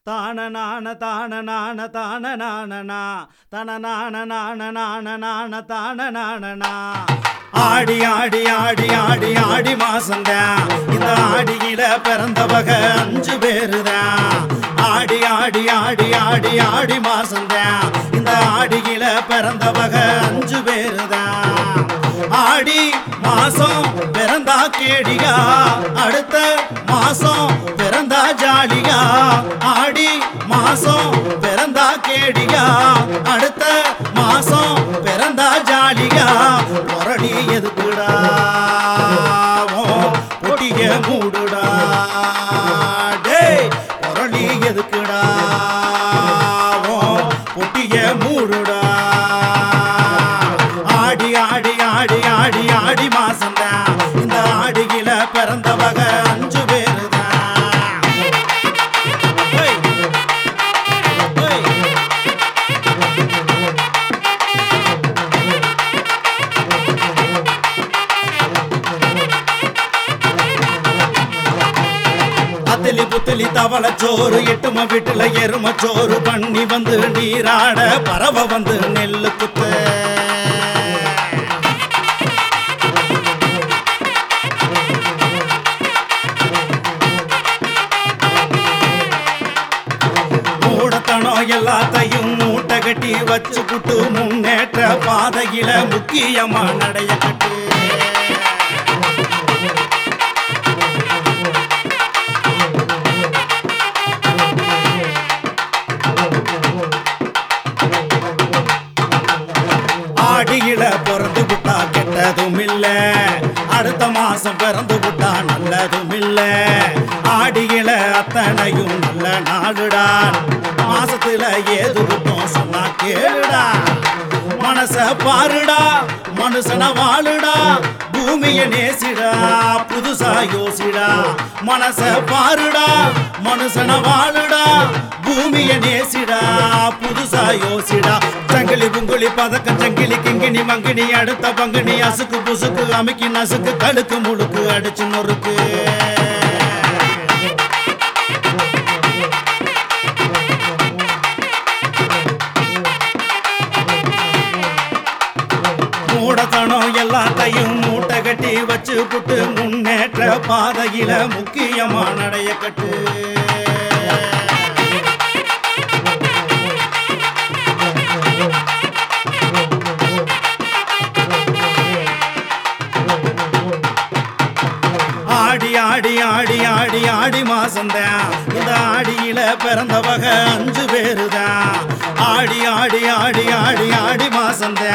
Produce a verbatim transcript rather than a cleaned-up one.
தான நான தான நான தான நானனா தன நான நான நான நான தான நானனா ஆடி ஆடி ஆடி ஆடி ஆடி மாசந்தான் இந்த ஆடியில பிறந்தவக அஞ்சு பேருதான் ஆடி ஆடி ஆடி ஆடி ஆடி மாசந்தான் இந்த ஆடியில பிறந்தவக அஞ்சு பேருதான் ஆடி மாசம் பிறந்தா கேடியா அடுத்த மாசம் பிறந்தா ஜாலியா ஆடி மாசம் பிறந்தா கேடியா அடுத்த மாசம் பிறந்தா ஜாலியா முரளி எதுக்குடா பொட்டிய மூடுடா டேய் முரளி எதுக்குடா பொட்டிய மூடுடா ஆடி ஆடி ஆடி ஆடி ஆடி மாசந்தான் இந்த ஆடியில பிறந்தவக அஞ்சு பேரு புத்தலி தவள சோறு எட்டும வீட்டுல எரும சோறு பண்ணி வந்து நீராட பறவை வந்து நெல்லு குத்த மூடத்தனம் எல்லாத்தையும் மூட்டை கட்டி வச்சு புட்டு முன்னேற்ற பாதையில முக்கியமா நடைய கட்டு ஆடியில பிறந்து விட்டா கெட்டதும் இல்ல அடுத்த மாசம் பிறந்து விட்டா நல்லதும் இல்ல ஆடியில அத்தனையும் நல்ல நாடுடா மாசத்துல ஏது விட்டோம் சொன்னா கேளுடா மனச பாருடா மனுஷன வாழுடா பூமிய நேசிடா புதுசா யோசிடா மனச பாருடா மனுஷன வாழுடா பூமிய நேசிடா புதுசா யோசிடா சங்கிலி புங்குலி பதக்கம் சங்கிலி கிங்கினி மங்கினி அடுத்த பங்குனி அசுக்கு புசுக்கு அமுக்கி நசுக்கு கடுக்கு முழுக்கு அடிச்சு நொறுக்கு மூடத்தனம் எல்லாத்தையும் மூட்டை கட்டி வச்சு புட்டு முன்னேற்ற பாதையில முக்கியமா நடைய கட்டு ஆடி ஆடி ஆடி ஆடி ஆடி மாசந்தான் இந்த ஆடியில பிறந்தவக அஞ்சு பேருதான் ஆடி ஆடி ஆடி ஆடி ஆடி மாசந்தான்